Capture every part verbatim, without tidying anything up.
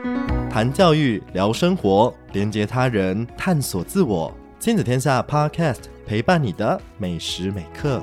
谈教育，聊生活，连结他人，探索自我。亲子天下 Podcast 陪伴你的每时每刻。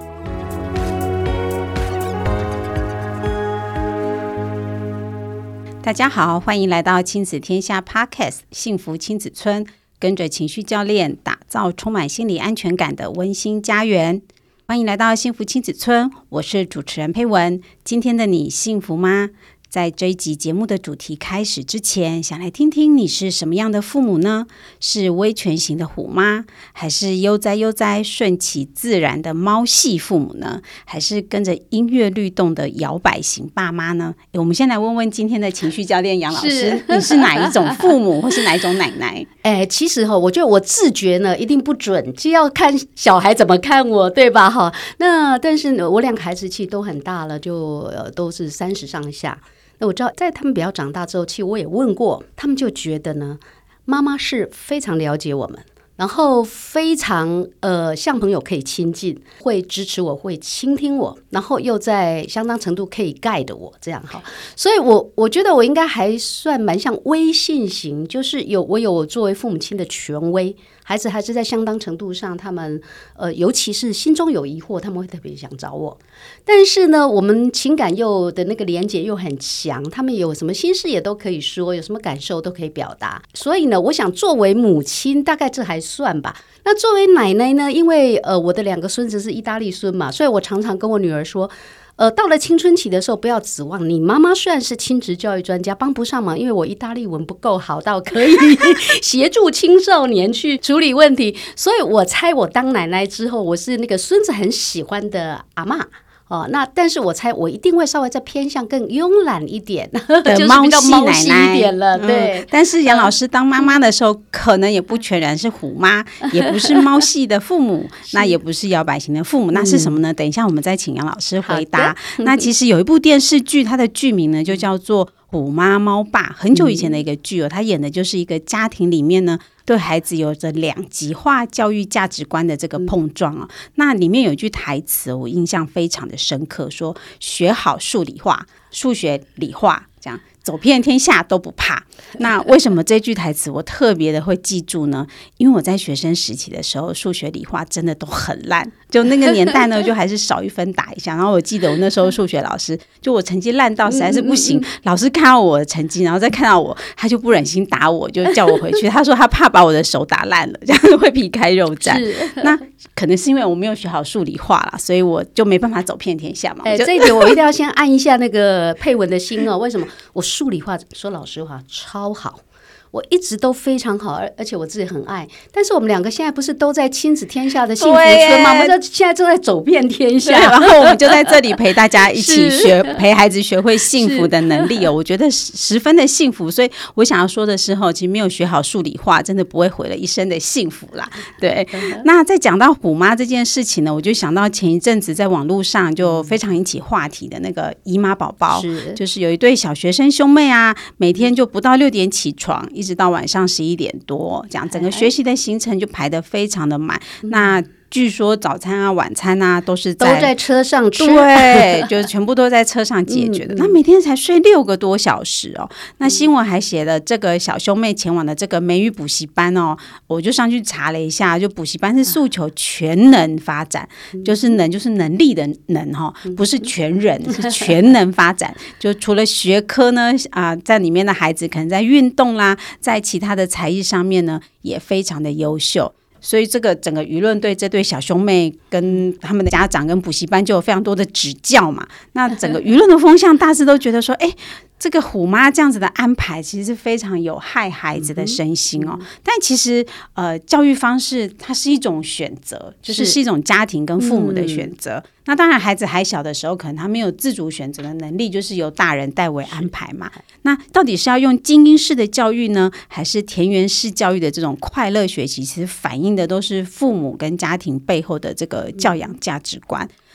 大家好，欢迎来到亲子天下 Podcast 幸福亲子村，跟着情绪教练打造充满心理安全感的温馨家园。欢迎来到幸福亲子村，我是主持人佩文。今天的你幸福吗？在这一集节目的主题开始之前，想来听听你是什么样的父母呢？是威权型的虎妈，还是悠哉悠哉顺其自然的猫系父母呢？还是跟着音乐律动的摇摆型爸妈呢？诶，我们先来问问今天的情绪教练杨老师，是你是哪一种父母，或是哪一种奶奶？ 哎，其实哈，我觉得我自觉呢一定不准，就要看小孩怎么看我，对吧？哈，那但是呢，我两个孩子其实都很大了，就、呃、都是三十上下。那我知道，在他们比较长大之后，其实我也问过，他们就觉得呢，妈妈是非常了解我们，然后非常呃像朋友可以亲近，会支持我，会倾听我，然后又在相当程度可以 guide 我，这样哈。所以我我觉得我应该还算蛮像威信型，就是有我有我作为父母亲的权威。孩子还是在相当程度上，他们呃，尤其是心中有疑惑，他们会特别想找我。但是呢，我们情感又的那个连结又很强，他们有什么心事也都可以说，有什么感受都可以表达。所以呢，我想作为母亲，大概这还算吧。那作为奶奶呢，因为呃，我的两个孙子是意大利孙嘛，所以我常常跟我女儿说。呃，到了青春期的时候，不要指望你妈妈虽然是亲职教育专家，帮不上忙，因为我意大利文不够好到可以协助青少年去处理问题。所以我猜我当奶奶之后，我是那个孙子很喜欢的阿嬷。哦，那但是我猜我一定会稍微再偏向更慵懒一点，就是比较猫系一点了，对、 嗯。但是杨老师当妈妈的时候，嗯、可能也不全然是虎妈，也不是猫系的父母，那也不是摇摆型的父母，那是什么呢？等一下我们再请杨老师回答。那其实有一部电视剧，它的剧名呢就叫做《虎妈猫爸》，很久以前的一个剧哦，他演的就是一个家庭里面呢。对孩子有着两极化教育价值观的这个碰撞啊、哦，那里面有一句台词我印象非常的深刻，说学好数理化、数学、理化，这样走遍天下都不怕。那为什么这句台词我特别的会记住呢？因为我在学生时期的时候，数学、理化真的都很烂，就那个年代呢，就还是少一分打一下。然后我记得我那时候数学老师，就我成绩烂到实在是不行，嗯嗯嗯老师看到我的成绩，然后再看到我，他就不忍心打我，就叫我回去。他说他怕把我的手打烂了，这样会皮开肉绽。那可能是因为我没有学好数理化啦，所以我就没办法走遍天下嘛。 哎，这一点我一定要先按一下那个佩文的心哦。为什么？我数理化说老实话超好。我一直都非常好，而而且我自己很爱。但是我们两个现在不是都在亲子天下的幸福村吗？我们现在正在走遍天下， 然后我们就在这里陪大家一起学，陪孩子学会幸福的能力哦。我觉得十分的幸福，所以我想要说的是，其实没有学好数理化，真的不会毁了一生的幸福啦。对，那在讲到虎妈这件事情呢，我就想到前一阵子在网络上就非常引起话题的那个姨妈宝宝，是就是有一对小学生兄妹啊，每天就不到六点起床。一直到晚上十一点多，这样整个学习的行程就排得非常的满。嗯、那据说早餐啊、晚餐啊都是在都在车上吃， 对，就是全部都在车上解决的。嗯、那每天才睡六个多小时哦。那新闻还写了这个小兄妹前往的这个美语补习班哦，我就上去查了一下，就补习班是诉求全能发展，嗯、就是能就是能力的能哈、哦，不是全人，是全能发展。就除了学科呢啊、呃，在里面的孩子可能在运动啦，在其他的才艺上面呢也非常的优秀。所以这个整个舆论对这对小兄妹跟他们的家长跟补习班就有非常多的指教嘛。那整个舆论的风向大致都觉得说，哎，这个虎妈这样子的安排其实是非常有害孩子的身心哦。嗯、但其实呃，教育方式它是一种选择，就是是一种家庭跟父母的选择。嗯、那当然孩子还小的时候，可能他没有自主选择的能力，就是由大人代为安排嘛。那到底是要用精英式的教育呢，还是田园式教育的这种快乐学习？其实反映的都是父母跟家庭背后的这个教养价值观。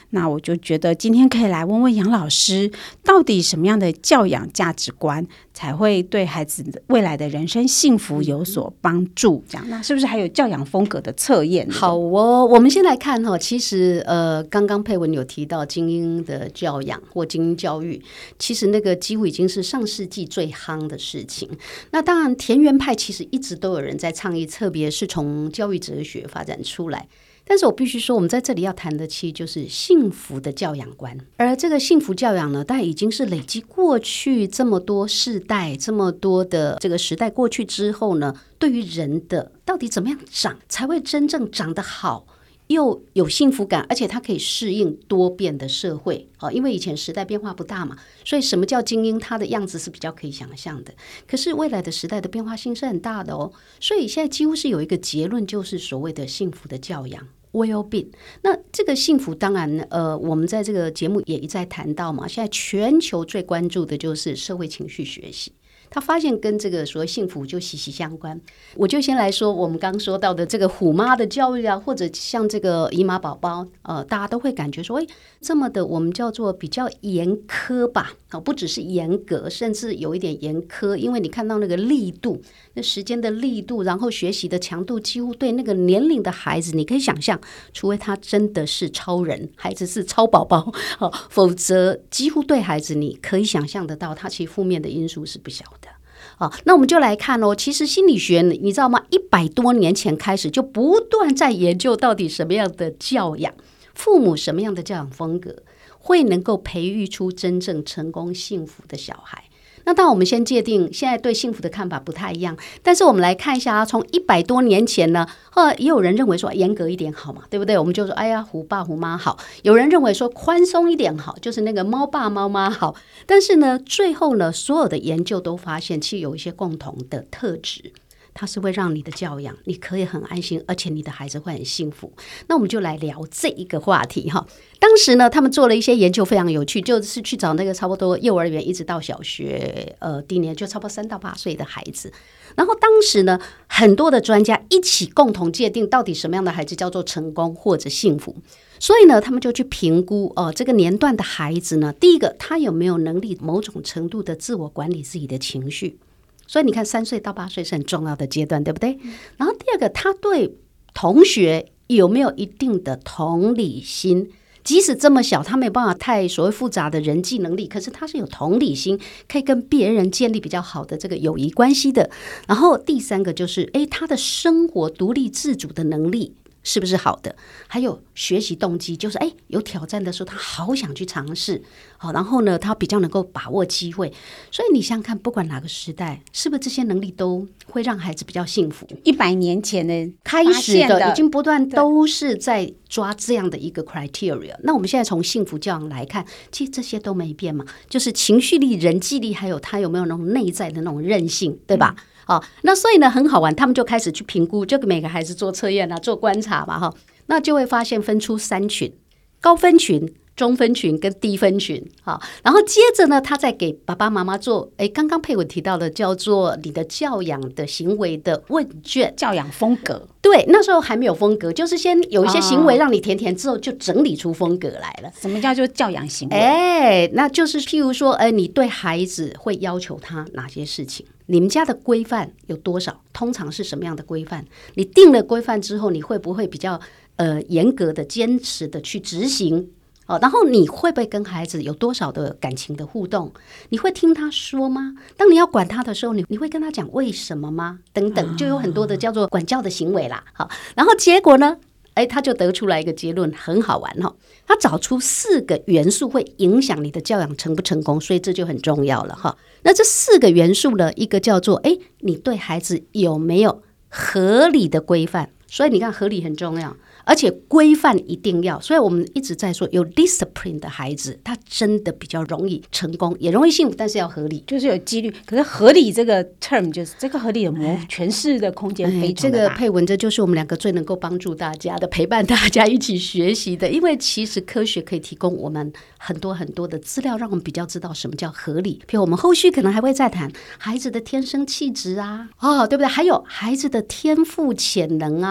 那我就觉得今天可以来问问杨老师，到底什么样的教养价值观才会对孩子未来的人生幸福有所帮助？这样，那是不是还有教养风格的测验？ 好哦，我们先来看哈、哦，其实呃，刚刚佩文有提到精英的教养或精英教育，其实那个几乎已经是上世纪最夯的事情。那当然，田园派其实一直都有人在倡议，特别是从教育哲学发展出来。但是我必须说，我们在这里要谈的其实就是幸福的教养观，而这个幸福教养呢，它已经是累积过去这么多世代、这么多的这个时代过去之后呢，对于人的到底怎么样长才会真正长得好，又有幸福感，而且它可以适应多变的社会。因为以前时代变化不大嘛，所以什么叫精英，它的样子是比较可以想象的。可是未来的时代的变化性是很大的哦，所以现在几乎是有一个结论，就是所谓的幸福的教养。well-being， 那这个幸福当然呃，我们在这个节目也一再谈到嘛，现在全球最关注的就是社会情绪学习，他发现跟这个所谓幸福就息息相关。我就先来说我们刚说到的这个虎妈的教育啊，或者像这个姨妈宝宝，呃，大家都会感觉说，哎，这么的我们叫做比较严苛吧，哦，不只是严格，甚至有一点严苛，因为你看到那个力度，那时间的力度，然后学习的强度，几乎对那个年龄的孩子，你可以想象，除非他真的是超人，孩子是超宝宝，哦，否则几乎对孩子你可以想象得到，他其实负面的因素是不小的。哦，那我们就来看哦，其实心理学你知道吗？一百多年前开始就不断在研究到底什么样的教养，父母什么样的教养风格会能够培育出真正成功幸福的小孩。那当然我们先界定现在对幸福的看法不太一样，但是我们来看一下，从一百多年前呢，呃，也有人认为说严格一点好嘛，对不对？我们就说哎呀虎爸虎妈好，有人认为说宽松一点好，就是那个猫爸猫妈好。但是呢，最后呢，所有的研究都发现其实有一些共同的特质，它是会让你的教养你可以很安心，而且你的孩子会很幸福。那我们就来聊这一个话题哈。当时呢，他们做了一些研究，非常有趣，就是去找那个差不多幼儿园一直到小学呃低年，就差不多三到八岁的孩子。然后当时呢，很多的专家一起共同界定到底什么样的孩子叫做成功或者幸福。所以呢，他们就去评估哦、呃，这个年段的孩子呢，第一个他有没有能力某种程度的自我管理自己的情绪。所以你看，三岁到八岁是很重要的阶段，对不对？然后第二个，他对同学有没有一定的同理心？即使这么小，他没有办法太所谓复杂的人际能力，可是他是有同理心，可以跟别人建立比较好的这个友谊关系的。然后第三个就是，哎，他的生活独立自主的能力是不是好的？还有学习动机，就是哎，有挑战的时候他好想去尝试，好，然后呢，他比较能够把握机会。所以你想想看，不管哪个时代，是不是这些能力都会让孩子比较幸福？ 一百年前的开始的，已经不断都是在抓这样的一个 criteria。那我们现在从幸福教养来看，其实这些都没变嘛，就是情绪力、人际力，还有他有没有那种内在的那种韧性，对吧？嗯哦，那所以呢很好玩，他们就开始去评估，就给每个孩子做测验啊，做观察嘛，哈，那就会发现分出三群：高分群、中分群跟低分群。好，然后接着呢，他再给爸爸妈妈做，哎，刚刚佩文提到的叫做你的教养的行为的问卷， 教养风格。 对，那时候还没有风格，就是先有一些行为让你填填之后，就整理出风格来了。 什么叫做教养行为？ 哎，那就是譬如说，哎，你对孩子会要求他哪些事情？你们家的规范有多少？通常是什么样的规范？你定了规范之后，你会不会比较呃严格的、坚持的去执行？哦，然后你会不会跟孩子有多少的感情的互动？你会听他说吗？当你要管他的时候，你你会跟他讲为什么吗？等等，就有很多的叫做管教的行为啦。好，然后结果呢？哎，他就得出来一个结论，很好玩哦。他找出四个元素会影响你的教养成不成功，所以这就很重要了哈。那这四个元素呢，一个叫做哎，你对孩子有没有合理的规范？所以你看，合理很重要。而且规范一定要，所以我们一直在说有 discipline 的孩子，他真的比较容易成功，也容易幸福，但是要合理， 就是有纪律。可是合理这个 term 就是这个合理的模诠释的空间非常的大。 这个佩文，这就是我们两个最能够帮助大家的，陪伴大家一起学习的。因为其实科学可以提供我们很多很多的资料，让我们比较知道什么叫合理。譬如我们后续可能还会再谈孩子的天生气质啊，哦，对不对？还有孩子的天赋潜能啊。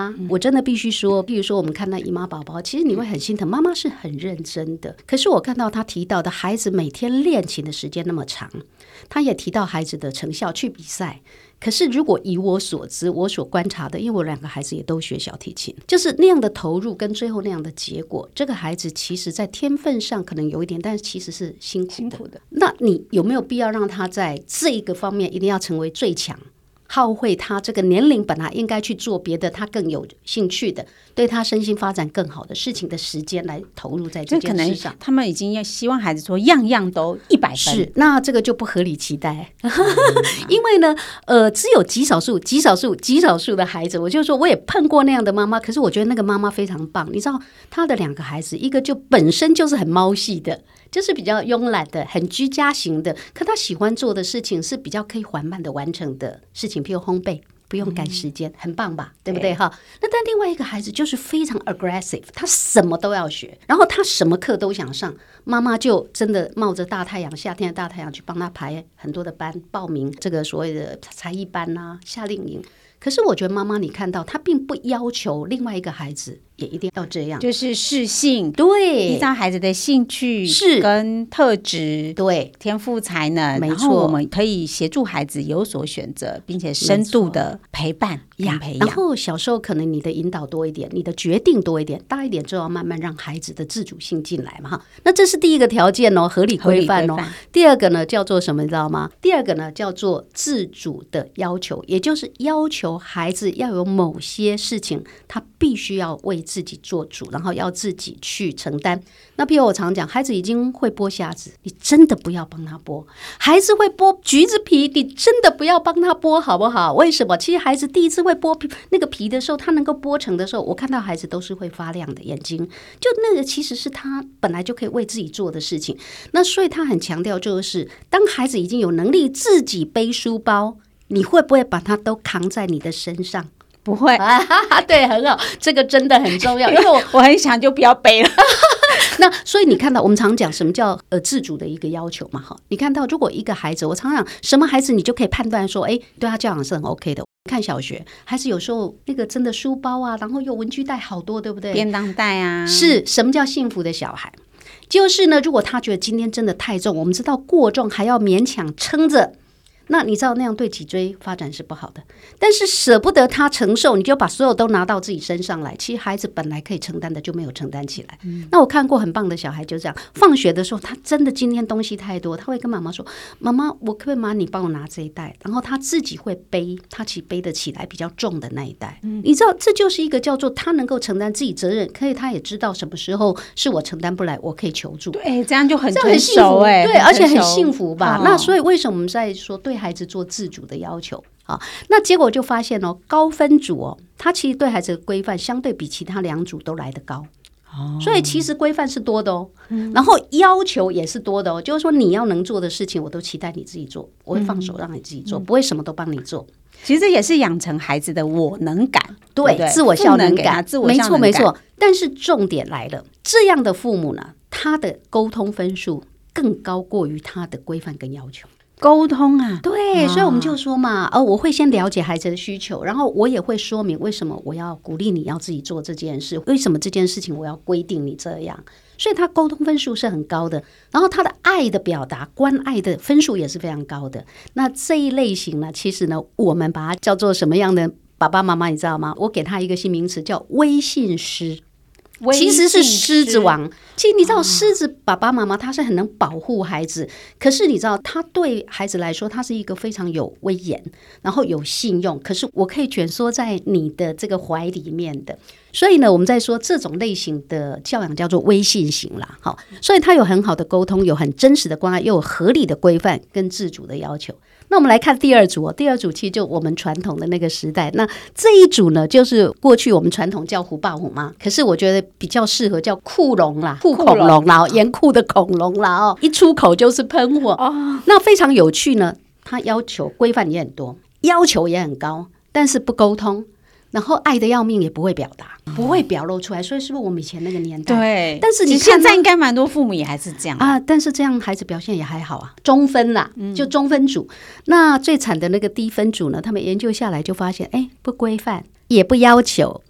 妈，我真的必须说，比如说我们看到姨妈宝宝，其实你会很心疼，妈妈是很认真的。可是我看到她提到的孩子每天练琴的时间那么长，她也提到孩子的成效去比赛。可是如果以我所知，我所观察的，因为我两个孩子也都学小提琴，就是那样的投入跟最后那样的结果，这个孩子其实在天分上可能有一点，但是其实是辛苦的。辛苦的。那你有没有必要让他在这一个方面一定要成为最强？耗费他这个年龄本来应该去做别的他更有兴趣的对他身心发展更好的事情的时间来投入在这件事上， 他们已经要希望孩子说样样都一百分， 是那这个就不合理期待因为呢呃，只有极少数极少数极少数的孩子，我就说我也碰过那样的妈妈，可是我觉得那个妈妈非常棒。你知道她的两个孩子，一个就本身就是很猫系的，就是比较慵懒的很居家型的，可他喜欢做的事情是比较可以缓慢的完成的事情，譬如烘焙不用赶时间、嗯、很棒吧，对不对哈？那但另外一个孩子就是非常 aggressive， 他什么都要学，然后他什么课都想上，妈妈就真的冒着大太阳，夏天的大太阳去帮他排很多的班，报名这个所谓的才艺班啊、夏令营。可是我觉得妈妈你看到她并不要求另外一个孩子也一定要这样， 就是适性， 对， 依照孩子的兴趣是跟特质， 对， 天赋才能， 没错， 然后我们可以协助孩子有所选择，并且深度的陪伴跟培养。 然后小时候可能你的引导多一点，你的决定多一点，大一点之后慢慢让孩子的自主性进来嘛。那这是第一个条件哦，合理规范哦。第二个呢叫做什么你知道吗？第二个呢叫做自主的要求，也就是要求孩子要有某些事情他必须要为自己做主，然后要自己去承担。那譬如我常讲，孩子已经会剥虾子，你真的不要帮他剥；孩子会剥橘子皮，你真的不要帮他剥，好不好？为什么？其实孩子第一次会剥皮那个皮的时候，他能够剥成的时候，我看到孩子都是会发亮的眼睛，就那个其实是他本来就可以为自己做的事情。那所以他很强调，就是当孩子已经有能力自己背书包，你会不会把他都扛在你的身上？ 不会啊，对，很好，这个真的很重要，因为我我很想就不要背了那所以你看到我们常讲什么叫呃自主的一个要求嘛？哈，你看到如果一个孩子，我常讲什么孩子你就可以判断说，哎，对他教养是很 OK 的。看小学孩子有时候那个真的书包啊，然后又文具袋好多，对不对？ 便当袋啊， 是什么叫幸福的小孩？就是呢，如果他觉得今天真的太重，我们知道过重还要勉强撑着。那你知道那样对脊椎发展是不好的，但是舍不得他承受，你就把所有都拿到自己身上来，其实孩子本来可以承担的就没有承担起来、嗯、那我看过很棒的小孩就这样，放学的时候他真的今天东西太多，他会跟妈妈说，妈妈我可不可以妈你帮我拿这一袋，然后他自己会背，他其实背得起来比较重的那一袋、嗯、你知道这就是一个叫做他能够承担自己责任，可以他也知道什么时候是我承担不来我可以求助， 对，这样就很成熟， 哎，对，而且很幸福吧、哦、那所以为什么我们在说对孩子做自主的要求啊？那结果就发现哦，高分组哦，他其实对孩子的规范相对比其他两组都来得高、哦、所以其实规范是多的哦、嗯、然后要求也是多的哦，就是说你要能做的事情我都期待你自己做，我会放手让你自己做、嗯、不会什么都帮你做。 其实这也是养成孩子的我能感， 对, 对, 对， 自我效能感， 自我效能感， 没错没错。但是重点来了，这样的父母呢，他的沟通分数更高过于他的规范跟要求。 沟通啊， 对、啊，所以我们就说嘛，呃，我会先了解孩子的需求，然后我也会说明为什么我要鼓励你要自己做这件事，为什么这件事情我要规定你这样，所以他沟通分数是很高的，然后他的爱的表达、关爱的分数也是非常高的。那这一类型呢，其实呢，我们把它叫做什么样的爸爸妈妈，你知道吗？我给他一个新名词叫微信师。其实是狮子王，其实你知道狮子爸爸妈妈他是很能保护孩子，可是你知道他对孩子来说他是一个非常有威严，然后有信用，可是我可以蜷缩在你的这个怀里面的。所以呢，我们在说这种类型的教养叫做微信型啦，好，所以他有很好的沟通，有很真实的关爱，又有合理的规范跟自主的要求。那我们来看第二组哦，第二组其实就我们传统的那个时代，那这一组呢，就是过去我们传统叫虎爸虎妈，可是我觉得比较适合叫酷龙啦，酷恐龙啦，严酷的恐龙啦哦，一出口就是喷火哦。那非常有趣呢，他要求规范也很多，要求也很高，但是不沟通。然后爱的要命也不会表达，不会表露出来，所以是不是我们以前那个年代？ 对， 但是你现在应该蛮多父母也还是这样啊，但是这样孩子表现也还好啊，中分啦，就中分组、嗯、那最惨的那个低分组呢，他们研究下来就发现，哎，不规范也不要求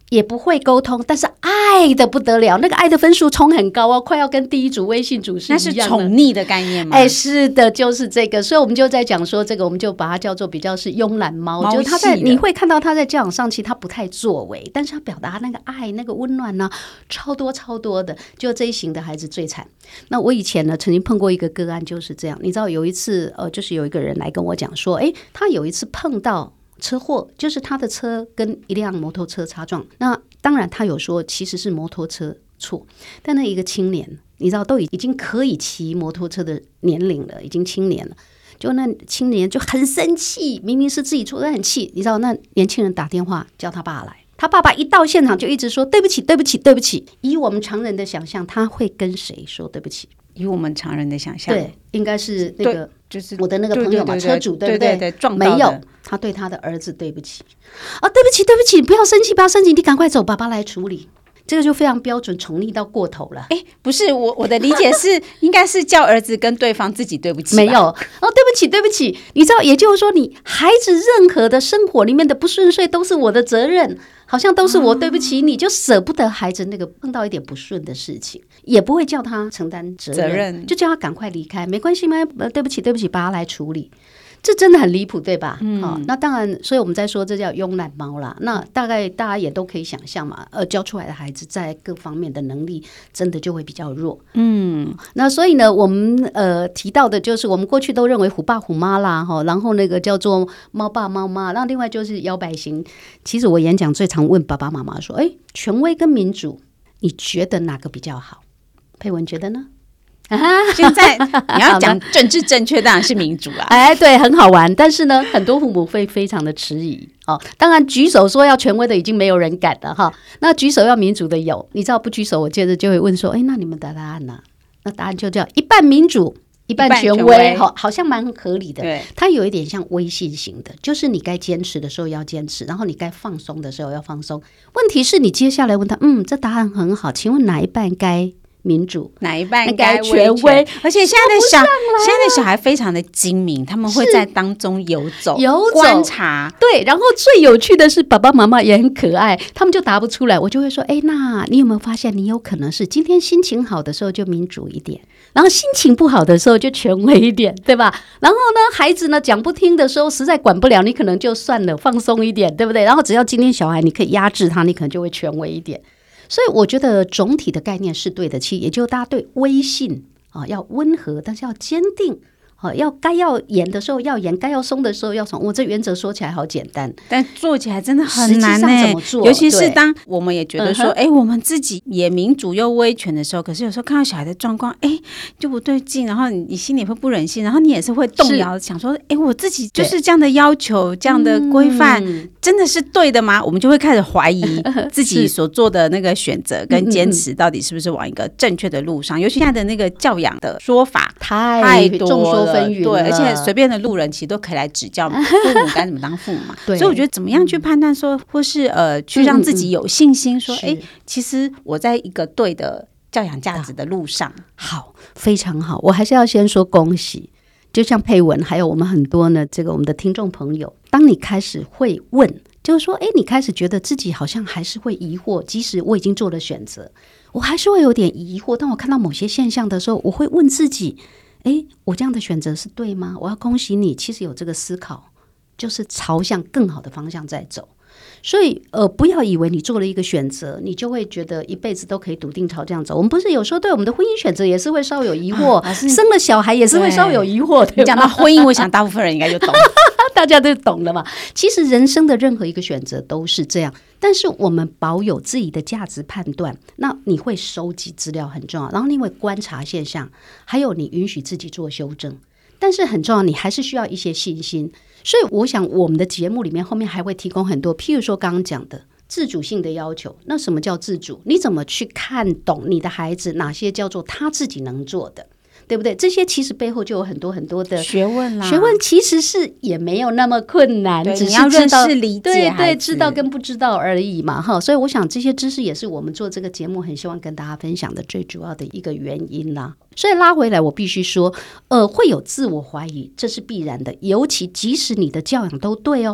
也不会沟通，但是爱的不得了，那个爱的分数冲很高哦，快要跟第一组微信组是一样的。 那是宠溺的概念吗？ 哎，是的，就是这个。所以我们就在讲说这个，我们就把它叫做比较是慵懒猫，就是他在你会看到他在教养上，其实他不太作为，但是他表达那个爱、那个温暖呢、啊，超多超多的。就这一型的孩子最惨。那我以前呢，曾经碰过一个个案，就是这样。你知道有一次，呃，就是有一个人来跟我讲说，哎，他有一次碰到车祸，就是他的车跟一辆摩托车擦撞。那当然他有说其实是摩托车错，但那一个青年你知道都已经可以骑摩托车的年龄了，已经青年了，就那青年就很生气，明明是自己错但很气。你知道那年轻人打电话叫他爸来，他爸爸一到现场就一直说对不起对不起对不起。以我们常人的想象，他会跟谁说对不起？ 以我们常人的想象， 对，应该是那个就是我的那个朋友嘛， 对对对对车主对不对？ 对对对，撞到的没有，他对他的儿子对不起啊，对不起对不起，不要生气不要生气，你赶快走，爸爸来处理。这个就非常标准，宠溺到过头了。 哎，不是我我的理解是，应该是叫儿子跟对方自己对不起。 没有哦，对不起，对不起。你知道，也就是说，你孩子任何的生活里面的不顺遂都是我的责任，好像都是我对不起你，就舍不得孩子那个碰到一点不顺的事情，也不会叫他承担责任， 责任就叫他赶快离开，没关系吗？对不起，对不起，把他来处理。这真的很离谱，对吧？嗯，哦，那当然，所以我们在说这叫慵懒猫啦。那大概大家也都可以想象嘛，呃，教出来的孩子在各方面的能力真的就会比较弱。嗯，那所以呢，我们呃提到的就是我们过去都认为虎爸虎妈啦，哈，然后那个叫做猫爸猫妈，那另外就是摇摆型。其实我演讲最常问爸爸妈妈说，哎，权威跟民主，你觉得哪个比较好？佩文觉得呢？ 现在你要讲政治正确，当然是民主啊！ 哎，对，很好玩。但是呢，很多父母会非常的迟疑哦。当然，举手说要权威的已经没有人敢了哈。那举手要民主的有，你知道不举手，我接着就会问说：哎，那你们的答案呢？那答案就叫一半民主，一半权威，好，好像蛮合理的。 对， 它有一点像微信型的，就是你该坚持的时候要坚持，然后你该放松的时候要放松。问题是你接下来问他，嗯，这答案很好，请问哪一半该民主， 哪一半该权威？ 而且现在的小现在的小孩非常的精明，他们会在当中游走、 游走观察。 对，然后最有趣的是，爸爸妈妈也很可爱，他们就答不出来，我就会说：哎，那你有没有发现，你有可能是今天心情好的时候就民主一点，然后心情不好的时候就权威一点，对吧？然后呢，孩子呢讲不听的时候，实在管不了，你可能就算了，放松一点，对不对？然后只要今天小孩你可以压制他，你可能就会权威一点。所以我觉得总体的概念是对的，其实也就是大家对威信啊要温和，但是要坚定。好，要该要严的时候要严，该要松的时候要松。我这原则说起来好简单， 但做起来真的很难呢、欸。 怎么做？ 尤其是当我们也觉得说，哎、 嗯欸，我们自己也民主又威权的时候，可是有时候看到小孩的状况，哎、欸，就不对劲，然后你你心里会不忍心，然后你也是会动摇，想说，哎、欸，我自己就是这样的要求，这样的规范、嗯，真的是对的吗？我们就会开始怀疑自己所做的那个选择跟坚持，到底是不是往一个正确的路上？尤其现在的那个教养的说法太多了， 众说纷纭， 对，而且随便的路人其实都可以来指教父母该怎么当父母嘛。所以我觉得怎么样去判断说，或是呃，去让自己有信心说，哎、嗯嗯，其实我在一个对的教养价值的路上， 好，非常好。我还是要先说恭喜，就像佩文，还有我们很多呢，这个我们的听众朋友，当你开始会问，就是说，哎，你开始觉得自己好像还是会疑惑，即使我已经做了选择，我还是会有点疑惑。当我看到某些现象的时候，我会问自己，哎，我这样的选择是对吗？我要恭喜你，其实有这个思考，就是朝向更好的方向在走。所以呃，不要以为你做了一个选择，你就会觉得一辈子都可以笃定朝这样走。我们不是有时候对我们的婚姻选择也是会稍有疑惑、啊、生了小孩也是会稍有疑惑。 你讲到婚姻，我想大部分人应该就懂大家都懂了嘛。其实人生的任何一个选择都是这样，但是我们保有自己的价值判断，那你会收集资料很重要，然后你会观察现象，还有你允许自己做修正。但是很重要，你还是需要一些信心。所以我想我们的节目里面后面还会提供很多，譬如说刚刚讲的自主性的要求。那什么叫自主？你怎么去看懂你的孩子哪些叫做他自己能做的，对不对？这些其实背后就有很多很多的学问啦。 学问其实是也没有那么困难，只是你要认识理解， 对对，知道跟不知道而已嘛哈。所以我想这些知识也是我们做这个节目很希望跟大家分享的最主要的一个原因啦。所以拉回来，我必须说，呃，会有自我怀疑，这是必然的。尤其即使你的教养都对哦，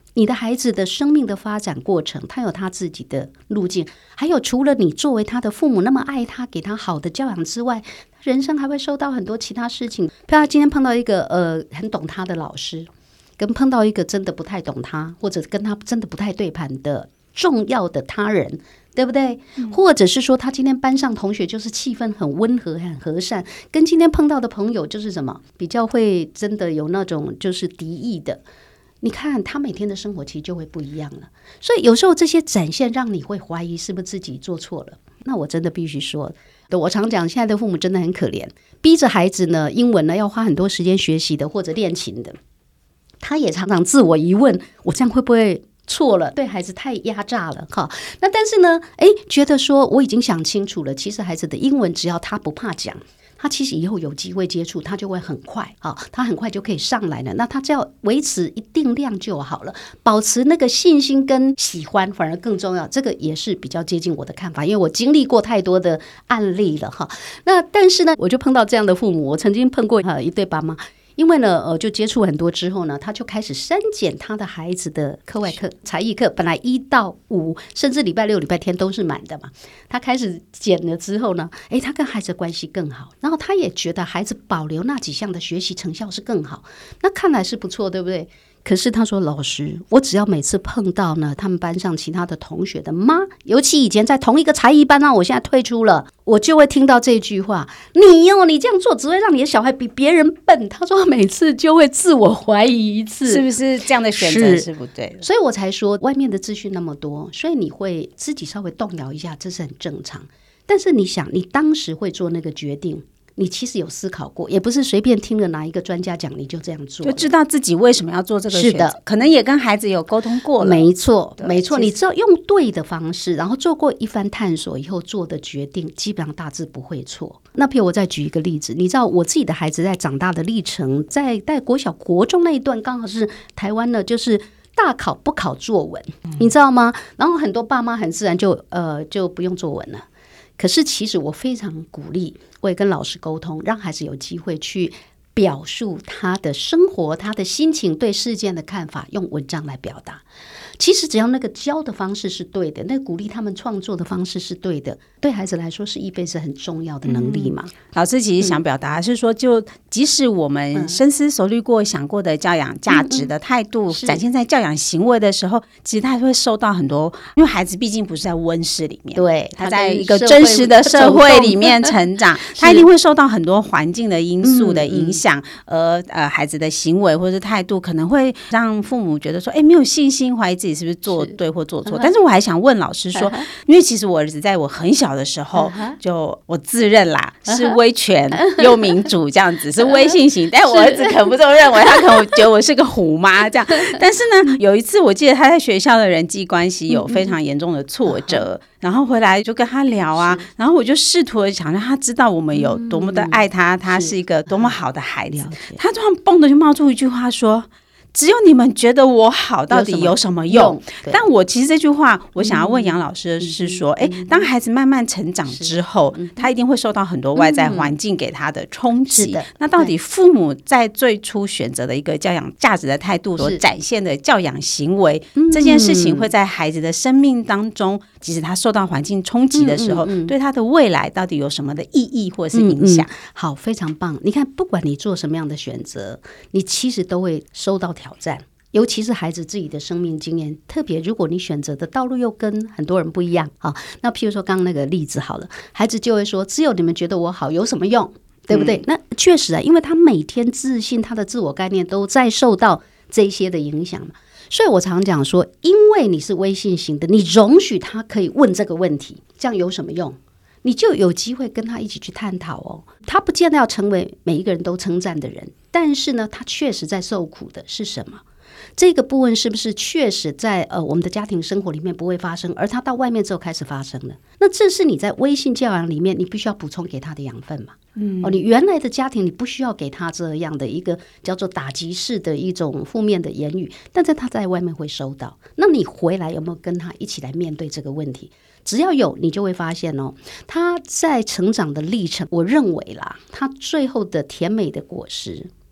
你的孩子的生命的发展过程，他有他自己的路径，还有除了你作为他的父母那么爱他，给他好的教养之外，人生还会受到很多其他事情。比如他今天碰到一个呃很懂他的老师，跟碰到一个真的不太懂他，或者跟他真的不太对盘的重要的他人，对不对？嗯、或者是说他今天班上同学就是气氛很温和很和善，跟今天碰到的朋友就是什么比较会真的有那种就是敌意的，你看他每天的生活其实就会不一样了。所以有时候这些展现让你会怀疑是不是自己做错了。那我真的必须说，我常讲现在的父母真的很可怜，逼着孩子呢英文呢要花很多时间学习的，或者练琴的，他也常常自我疑问，我这样会不会错了，对孩子太压榨了哈。那但是呢，哎，觉得说我已经想清楚了，其实孩子的英文只要他不怕讲，他其实以后有机会接触，他就会很快啊，他很快就可以上来了。那他只要维持一定量就好了，保持那个信心跟喜欢反而更重要。这个也是比较接近我的看法，因为我经历过太多的案例了哈。那但是呢，我就碰到这样的父母，我曾经碰过一对爸妈。因为呢，呃，就接触很多之后呢，他就开始删减他的孩子的课外课、才艺课，本来一到五，甚至礼拜六、礼拜天都是满的嘛。他开始减了之后呢，诶，他跟孩子的关系更好，然后他也觉得孩子保留那几项的学习成效是更好，那看来是不错，对不对？可是他说，老师，我只要每次碰到呢他们班上其他的同学的妈，尤其以前在同一个才艺班啊，我现在退出了，我就会听到这句话，你哦，你这样做只会让你的小孩比别人笨。他说每次就会自我怀疑一次， 是不是这样的选择是不对的？ 所以我才说外面的资讯那么多，所以你会自己稍微动摇一下，这是很正常。但是你想，你当时会做那个决定，你其实有思考过，也不是随便听了哪一个专家讲你就这样做， 就知道自己为什么要做这个选择。是的，可能也跟孩子有沟通过了。 没错没错，你知道用对的方式，然后做过一番探索以后做的决定，基本上大致不会错。那譬如我再举一个例子，你知道我自己的孩子在长大的历程，在在国小国中那一段，刚好是台湾呢就是大考不考作文、嗯、你知道吗？然后很多爸妈很自然就呃就不用作文了。可是其实我非常鼓励，我也跟老师沟通，让孩子有机会去表述他的生活、他的心情、对事件的看法，用文章来表达。其实只要那个教的方式是对的，那个鼓励他们创作的方式是对的，对孩子来说是一辈子很重要的能力嘛。嗯、 老师其实想表达是说，就即使我们深思熟虑过、想过的教养价值的态度、嗯嗯、展现在教养行为的时候，其实他会受到很多，因为孩子毕竟不是在温室里面， 对， 他在一个真实的社会里面成长，他一定会受到很多环境的因素的影响，而、嗯嗯、呃，孩子的行为或是态度可能会让父母觉得说，哎，没有信心，怀疑自己是不是做对或做错。是但是我还想问老师说，因为其实我儿子在我很小的时候，就我自认啦是威权又民主这样子，是威信型，但我儿子可能不这么认为，他可能觉得我是个虎妈这样。但是呢，有一次我记得他在学校的人际关系有非常严重的挫折，然后回来就跟他聊啊，然后我就试图的想让他知道我们有多么的爱他，他是一个多么好的孩子。他突然蹦的就冒出一句话说，只有你们觉得我好，到底有什么用？但我其实这句话，我想要问杨老师的是说，哎、嗯，当孩子慢慢成长之后，嗯、他一定会受到很多外在环境给他的冲击。嗯、那到底父母在最初选择的一个教养价值的态度所展现的教养行为，这件事情会在孩子的生命当中，即使他受到环境冲击的时候，嗯嗯嗯、对他的未来到底有什么的意义或是影响？嗯嗯、 好，非常棒！你看，不管你做什么样的选择，你其实都会收到挑战。尤其是孩子自己的生命经验，特别如果你选择的道路又跟很多人不一样啊，那譬如说刚刚那个例子好了，孩子就会说，只有你们觉得我好，有什么用？对不对？嗯、那确实啊，因为他每天自信，他的自我概念都在受到这些的影响嘛。所以我常讲说，因为你是微信型的，你容许他可以问这个问题，这样有什么用？你就有机会跟他一起去探讨哦。他不见得要成为每一个人都称赞的人，但是呢，他确实在受苦的是什么？这个部分是不是确实在呃我们的家庭生活里面不会发生，而他到外面之后开始发生了？那这是你在微信教养里面你必须要补充给他的养分嘛？嗯，哦，你原来的家庭你不需要给他这样的一个叫做打击式的一种负面的言语，但是他在外面会收到。那你回来有没有跟他一起来面对这个问题？只要有，你就会发现哦，他在成长的历程，我认为啦，他最后的甜美的果实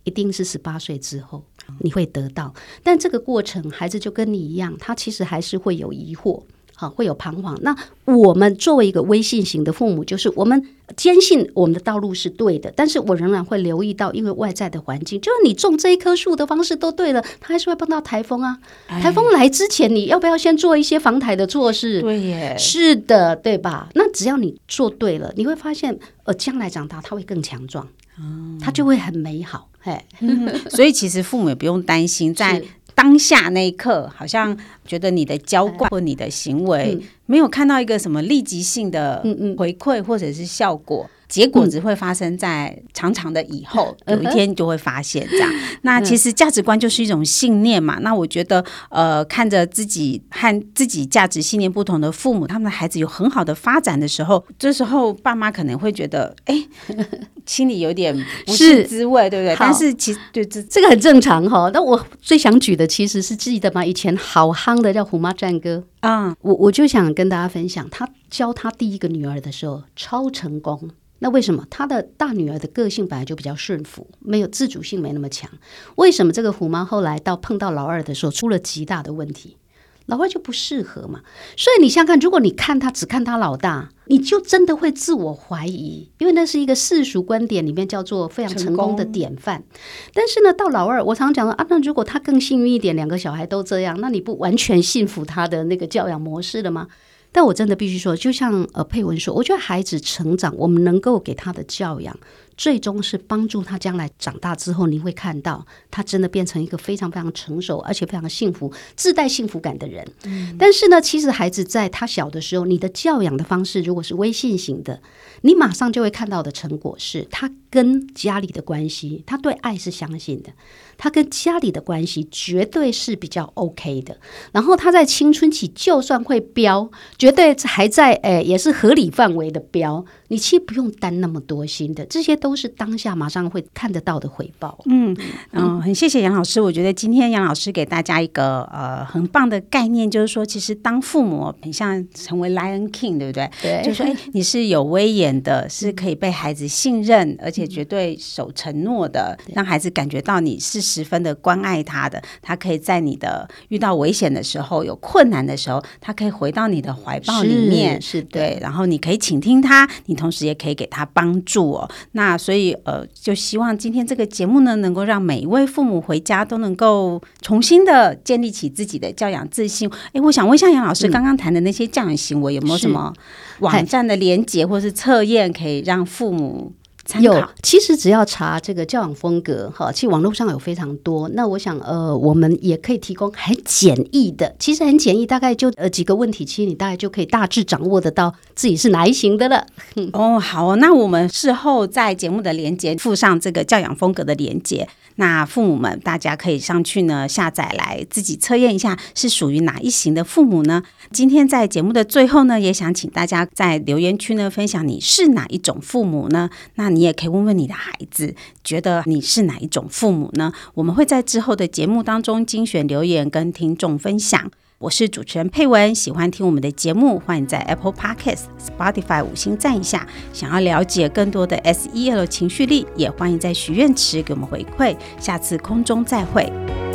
一定是十八岁之后你会得到，但这个过程孩子就跟你一样，他其实还是会有疑惑，好，会有彷徨。那我们作为一个微信型的父母，就是我们坚信我们的道路是对的，但是我仍然会留意到，因为外在的环境，就是你种这一棵树的方式都对了，它还是会碰到台风啊。台风来之前，你要不要先做一些防台的措施？ 对耶， 是的，对吧？那只要你做对了，你会发现，呃，将来长大他会更强壮，嗯，他就会很美好。嘿， 嗯，所以其实父母也不用担心，在当下那一刻，好像觉得你的浇灌或你的行为没有看到一个什么立即性的回馈或者是效果，结果只会发生在长长的以后，有一天就会发现这样。那其实价值观就是一种信念嘛。那我觉得，呃，看着自己和自己价值信念不同的父母，他们的孩子有很好的发展的时候，这时候爸妈可能会觉得，哎，心里有点不是滋味，对不对？但是其实对这这个很正常哈。那我最想举的其实是记得吗？以前好夯的叫《虎妈战歌》啊，我我就想跟大家分享，他教他第一个女儿的时候超成功。那为什么他的大女儿的个性本来就比较顺服，没有自主性没那么强？为什么这个虎妈后来到碰到老二的时候出了极大的问题？老二就不适合嘛。所以你想想看，如果你看他只看他老大，你就真的会自我怀疑，因为那是一个世俗观点里面叫做非常成功的典范。但是呢，到老二，我常讲啊，那如果他更幸运一点，两个小孩都这样，那你不完全信服他的那个教养模式了吗？但我真的必须说，就像呃佩文说，我觉得孩子成长，我们能够给他的教养，最终是帮助他将来长大之后，你会看到他真的变成一个非常非常成熟，而且非常幸福、自带幸福感的人。嗯、但是呢，其实孩子在他小的时候，你的教养的方式如果是微信型的，你马上就会看到的成果是，他跟家里的关系，他对爱是相信的。他跟家里的关系绝对是比较 OK 的，然后他在青春期就算会飙，绝对还在诶也是合理范围的飙，你其实不用担那么多心的，这些都是当下马上会看得到的回报。嗯嗯，很谢谢杨老师，我觉得今天杨老师给大家一个呃很棒的概念，就是说其实当父母很像成为 Lion King， 对不对？对，就是说哎你是有威严的，是可以被孩子信任，而且绝对守承诺的，让孩子感觉到你是十分的关爱他的，他可以在你的遇到危险的时候、有困难的时候，他可以回到你的怀抱里面， 是, 是对，然后你可以倾听他，你同时也可以给他帮助哦。那所以呃，就希望今天这个节目呢，能够让每一位父母回家都能够重新的建立起自己的教养自信。哎，我想问一下杨老师，嗯、刚刚谈的那些教养行为，有没有什么网站的连结或是测验可以让父母？ 有，其实只要查这个教养风格哈，其实网络上有非常多。那我想呃，我们也可以提供很简易的，其实很简易，大概就呃几个问题，其实你大概就可以大致掌握得到自己是哪一型的了。 哦，好，那我们事后在节目的连结附上这个教养风格的连结，那父母们大家可以上去呢下载来自己测验一下是属于哪一型的父母呢？今天在节目的最后呢，也想请大家在留言区呢分享你是哪一种父母呢？那你也可以问问你的孩子，觉得你是哪一种父母呢？我们会在之后的节目当中精选留言跟听众分享。我是主持人佩文，喜欢听我们的节目，欢迎在 Apple Podcast、Spotify 五星赞一下。想要了解更多的 S E L 情绪力，也欢迎在许愿池给我们回馈。下次空中再会。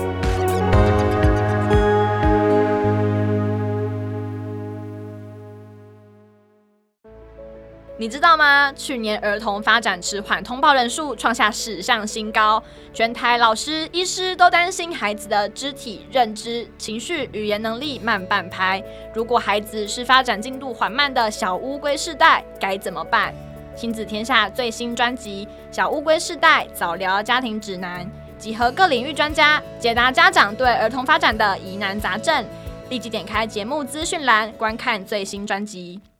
你知道吗？去年儿童发展迟缓通报人数创下史上新高，全台老师、医师都担心孩子的肢体、认知、情绪、语言能力慢半拍。如果孩子是发展进度缓慢的小乌龟世代，该怎么办？亲子天下最新专辑《小乌龟世代早疗家庭指南》，集合各领域专家，解答家长对儿童发展的疑难杂症。立即点开节目资讯栏，观看最新专辑。